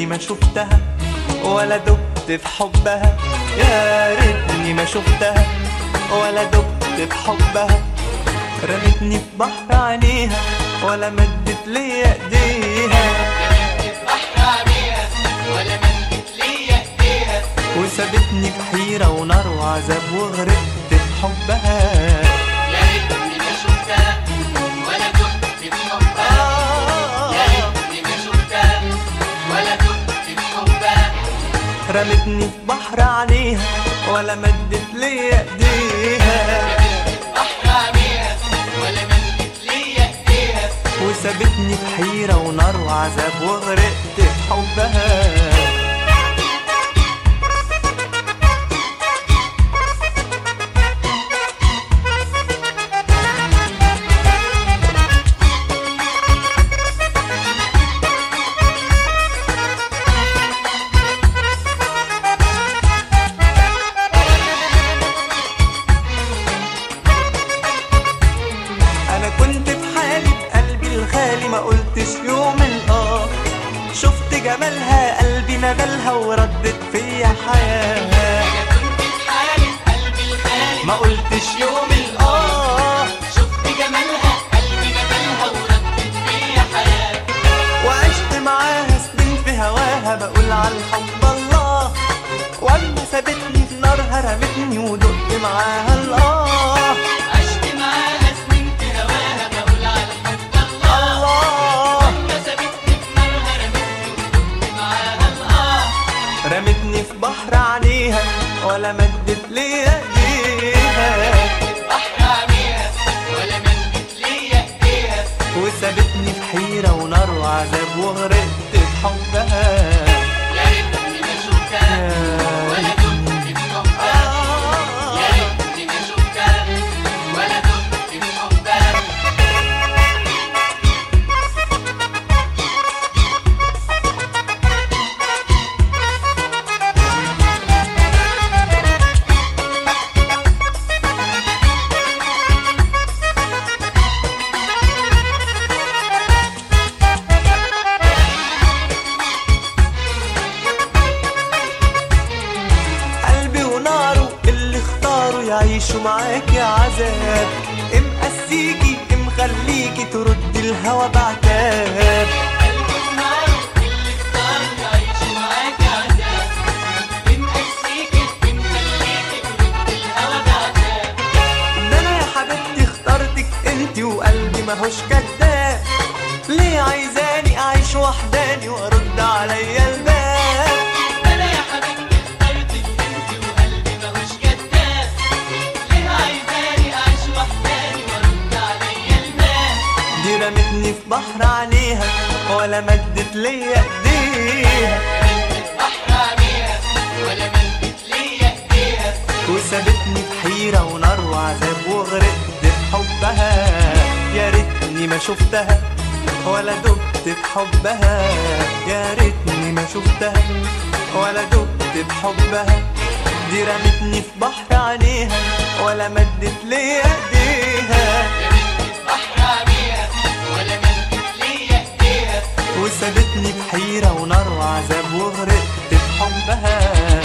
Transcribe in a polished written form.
ما شفتها ولا دبت في حبها، يا ريتني ما شفتها ولا دبت في حبها. رمتني في بحر عينيها ولا مدت ليا ايديها، رمتني في بحر عينيها ولا مدت ليا ايديها، وسابتني في حيرة ونار وعذاب وغرقت في حبها. يا ريتني ما شفتها ولا دبت في حبها، يا ريتني ما شفتها ولا دبت في حبها. رمتني في بحر عينيها ولا مدت ليا ايديها، وسابتني في حيرة ونار وعذاب وغرقت في حبها. أنا كنت في حالي بقلبي الغالي ما قلتش يوم الآه، شفت جمالها قلبي ندلها وردت فيا حياة. أنا كنت في حالي بقلبي الغالي ما قلتش يوم الآه، شفت جمالها قلبي ندلها وردت فيا حياة. وعشت معاها سنين في هواها بقول على الحب الله، واما سابتني في نارها رمتني ودقت معاها الآه. عشت معاها سنين في هواها بقول على حب الله، لما سابتني في نارها رمتني ودقت معاها الآه. رمتني في بحر عينيها ولا مدت ليا ايديها، بحر عينيها ولا مدت ليا ايديها، وسابتني في حيرة ونار وعذاب وغرقت في حبها. يا ريتني ما شفتها ولا دبت في حبها، يا ريتني ما شفتها ولا دبت في حبها. قلبي وناره اللي اختاروا يعيشوا معاكي عذاب، مقسيكي مخليكي تردي الهوى بعتاب. قلبي وناره اللي اختاروا يعيشوا معاك عذاب، مقسيكي مخليكي ترد الهوى بعتاب. ده انا يا حبيبتي اخترتك انتي وقلبي ماهوش كداب، ليه عايزاني اعيش وحداني وارد عليا الباب؟ أنا يا حبيبتي اخترتك انتي وقلبي ماهوش كداب، ليه عايزاني أعيش وحداني وأرد عليا الباب؟ دي رمتني في بحر عينيها ولا مدت ليا ايديها، بحر عينيها ولا مدت ليا ايديها، وسابتني في حيرة ونار وعذاب وغرقت في حبها. يا ريتني ما شفتها ولا دبت في حبها، يا ريتني ما شفتها ولا دبت في حبها. دي رمتني في بحر عينيها ولا مدت ليا ايديها، بحر عينيها ولا مدت ليا ايديها، وسابتني في حيرة ونار وعذاب وغرقت في حبها.